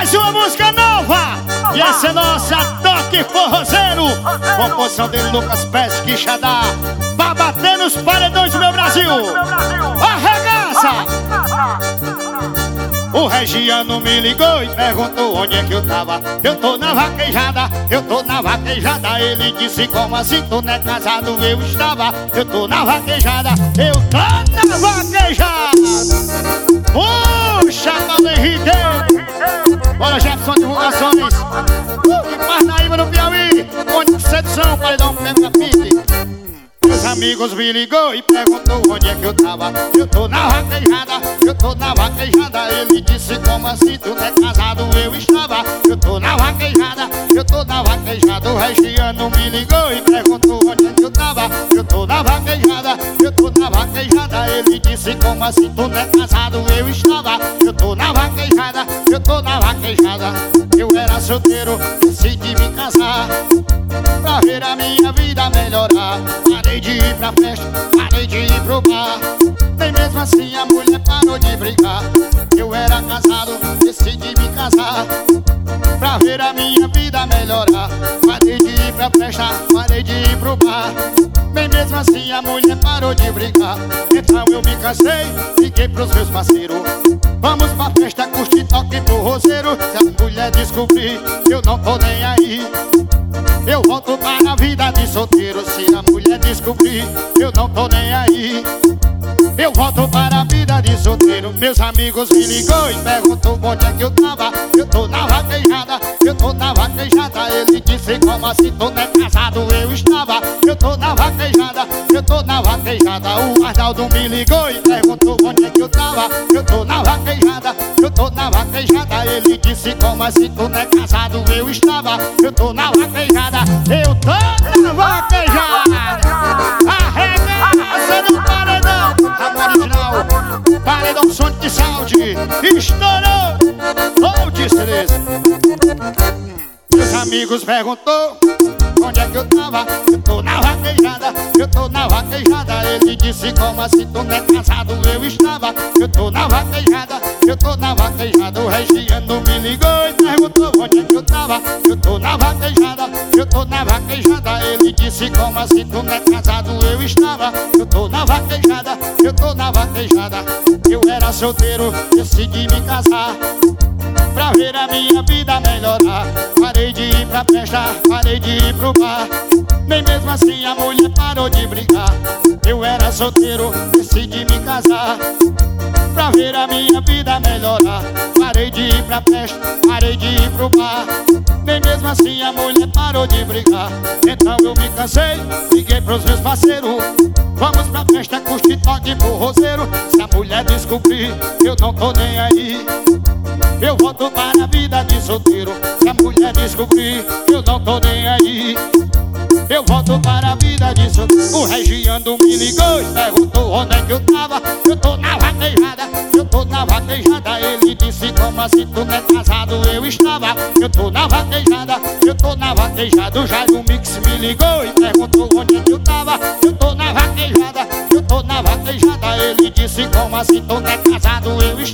Mais uma música nova. E essa é nossa Toque Forrozeiro. Composição dele, Lucas Pérez Quixadá. Vai bater nos paredões do meu Brasil. Arregaça! O Regiano me ligou e perguntou onde é que eu tava. Eu tô na vaquejada, eu tô na vaquejada. Ele disse, como assim, tu não é casado? Eu estava, eu tô na vaquejada, eu tô na vaquejada. Puxa, Paulo Henrique. Bora, Jefferson, divulgações. Parnaíba no Piauí. Onde de sedução, paredão, pega pique. Meus amigos me ligou e perguntou onde é que eu tava. Eu tô na vaquejada, eu tô na vaquejada. Ele disse, como assim, tu não é casado? Eu estava, eu tô na vaquejada, eu tô na vaquejada. O Regiano me ligou e perguntou onde é que eu tava. Eu tô na vaquejada, eu tô na vaquejada. Ele disse, como assim, tu não é casado? Eu estava, eu tô na vaquejada, eu tô na vaquejada. Eu era solteiro, decidi me casar pra ver a minha vida melhorar. Parei de ir pra festa, parei de ir pro bar. Nem mesmo assim a mulher parou de brigar. Eu era casado, decidi me casar pra ver a minha vida melhorar. Parei de ir pra festa, parei de ir pro bar. Nem mesmo assim a mulher parou de brigar. Então eu me cansei, liguei pros meus parceiros. Vamos pra festa, curtir, toque forrozeiro. Se a mulher descobrir, eu não tô nem aí. Eu volto para a vida de solteiro. Se a mulher descobrir, eu não tô nem aí. Eu volto para a vida de solteiro. Meus amigos me ligou e perguntou onde é que eu tava. Eu tô na vaquejada, eu tô na vaquejada. Ele disse, como assim, tu não é casado? Eu estava, eu tô na vaquejada, eu tô na vaquejada. O Arnaldo me ligou e perguntou onde é que eu tava. Eu tô na vaquejada, eu tô na vaquejada. Ele disse, como assim, tu não é casado? Eu estava, eu tô na vaquejada, eu tô na vaquejada. Arregaça no paredão, original, paredão som de saúde. Estourou, ou destreza. Meus amigos perguntou onde é que eu tava. Eu tô na vaquejada, eu tô na vaquejada. Ele disse, como assim, tu não é casado? Eu estava, eu tô na vaquejada, eu tô na vaquejada. O Regiano me ligou e perguntou onde é que eu tava. Eu tô na vaquejada, eu tô na vaquejada. Ele disse, como assim, tu não é casado? Eu estava, eu tô na vaquejada, eu tô na vaquejada. Eu era solteiro, decidi me casar pra ver a minha vida melhorar. Parei de ir pra festa, parei de ir pro bar. Nem mesmo assim a mulher parou de brigar. Eu era solteiro, decidi me casar pra ver a minha vida melhorar. Parei de ir pra festa, parei de ir pro bar. Nem mesmo assim a mulher parou de brigar. Então eu me cansei, liguei pros meus parceiros. Vamos pra festa, curtir, toque forrozeiro. Se a mulher descobrir, eu não tô nem aí. Eu volto para a vida de solteiro. Se a mulher descobrir, eu não tô nem aí. Eu volto para a vida de solteiro. O Regiano me ligou e perguntou onde é que eu tava. Eu tô na vaquejada, eu tô na vaquejada. Ele disse, como assim, tu não é casado? Eu estava, eu tô na vaquejada, eu tô na vaquejada. O Jairo Mix me ligou e perguntou onde é que eu tava. Eu tô na vaquejada, eu tô na vaquejada. Ele disse, como assim, tu não é casado? Eu estava.